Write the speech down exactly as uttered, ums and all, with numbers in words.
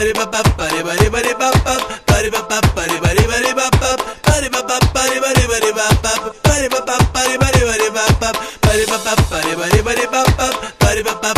Pari pa pa pari pari pari pa pa pari pa pa pari pari pari pa pa pari pa pa pari pari pari pa pa pari pa pa pari pari pari pa pa pari pa pa pari pari pari pa pa pari pa pa